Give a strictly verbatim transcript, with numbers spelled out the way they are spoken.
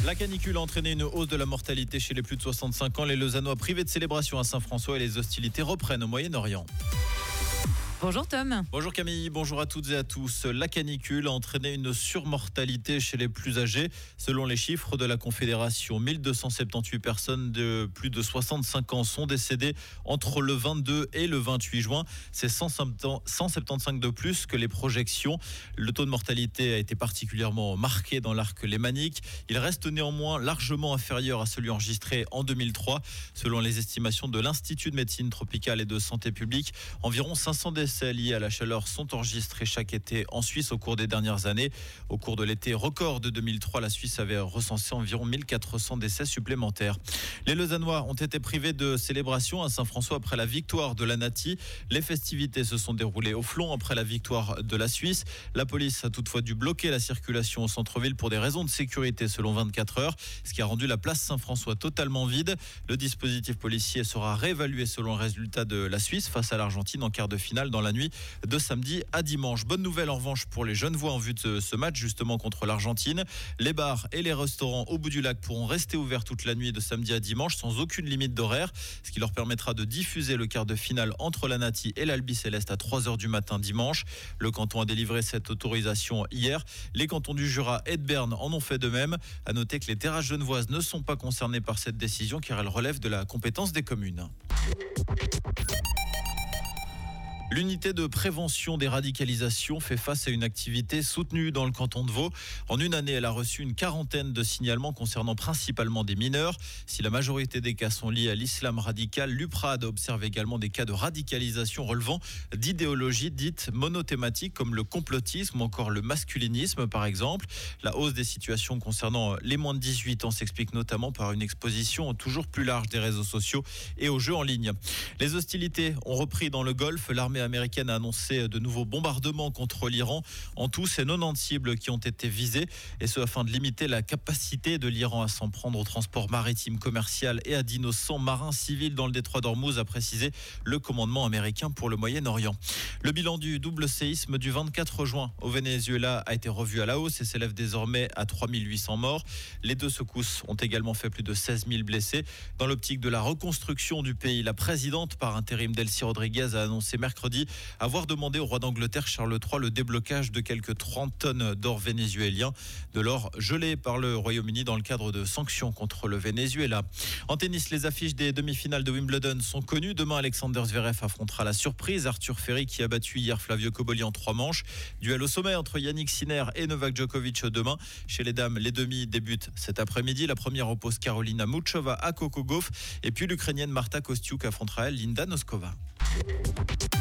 La canicule a entraîné une hausse de la mortalité chez les plus de soixante-cinq ans. Les Lausannois privés de célébration à Saint-François et les hostilités reprennent au Moyen-Orient. Bonjour Tom. Bonjour Camille, bonjour à toutes et à tous. La canicule a entraîné une surmortalité chez les plus âgés. Selon les chiffres de la Confédération, mille deux cent soixante-dix-huit personnes de plus de soixante-cinq ans sont décédées entre le vingt-deux et le vingt-huit juin. C'est cent soixante-quinze de plus que les projections. Le taux de mortalité a été particulièrement marqué dans l'arc lémanique. Il reste néanmoins largement inférieur à celui enregistré en deux mille trois. Selon les estimations de l'Institut de médecine tropicale et de santé publique, environ cinq cents décès liés à la chaleur sont enregistrés chaque été en Suisse au cours des dernières années. Au cours de l'été record de deux mille trois, la Suisse avait recensé environ mille quatre cents décès supplémentaires. Les Lausannois ont été privés de célébration à Saint-François après la victoire de la Nati. Les festivités se sont déroulées au Flon après la victoire de la Suisse. La police a toutefois dû bloquer la circulation au centre-ville pour des raisons de sécurité selon vingt-quatre heures, ce qui a rendu la place Saint-François totalement vide. Le dispositif policier sera réévalué selon le résultat de la Suisse face à l'Argentine en quart de finale dans la nuit de samedi à dimanche. Bonne nouvelle en revanche pour les Genevois en vue de ce match justement contre l'Argentine. Les bars et les restaurants au bout du lac pourront rester ouverts toute la nuit de samedi à dimanche sans aucune limite d'horaire, ce qui leur permettra de diffuser le quart de finale entre la Nati et l'Albi Céleste à trois heures du matin dimanche. Le canton a délivré cette autorisation hier. Les cantons du Jura et de Berne en ont fait de même. À noter que les terrasses genevoises ne sont pas concernées par cette décision car elles relèvent de la compétence des communes. L'unité de prévention des radicalisations fait face à une activité soutenue dans le canton de Vaud. En une année, elle a reçu une quarantaine de signalements concernant principalement des mineurs. Si la majorité des cas sont liés à l'islam radical, l'UPRAD observe également des cas de radicalisation relevant d'idéologies dites monothématiques comme le complotisme ou encore le masculinisme par exemple. La hausse des situations concernant les moins de dix-huit ans s'explique notamment par une exposition toujours plus large des réseaux sociaux et aux jeux en ligne. Les hostilités ont repris dans le Golfe. L'armée américaine a annoncé de nouveaux bombardements contre l'Iran. En tout, c'est quatre-vingt-dix cibles qui ont été visées, et ce afin de limiter la capacité de l'Iran à s'en prendre au transport maritime commercial et à d'innocents marins civils dans le détroit d'Ormuz, a précisé le commandement américain pour le Moyen-Orient. Le bilan du double séisme du vingt-quatre juin au Venezuela a été revu à la hausse et s'élève désormais à trois mille huit cents morts. Les deux secousses ont également fait plus de seize mille blessés. Dans l'optique de la reconstruction du pays, la présidente par intérim Delcy Rodriguez a annoncé mercredi avoir demandé au roi d'Angleterre Charles trois le déblocage de quelques trente tonnes d'or vénézuélien, de l'or gelé par le Royaume-Uni dans le cadre de sanctions contre le Venezuela. En tennis, les affiches des demi-finales de Wimbledon sont connues. Demain, Alexander Zverev affrontera la surprise Arthur Ferry qui a battu hier Flavio Cobolli en trois manches. Duel au sommet entre Yannick Sinner et Novak Djokovic demain. Chez les dames, les demi débutent cet après-midi. La première oppose Karolina Muchova à Coco Gauff et puis l'Ukrainienne Marta Kostyuk affrontera elle Linda Noskova.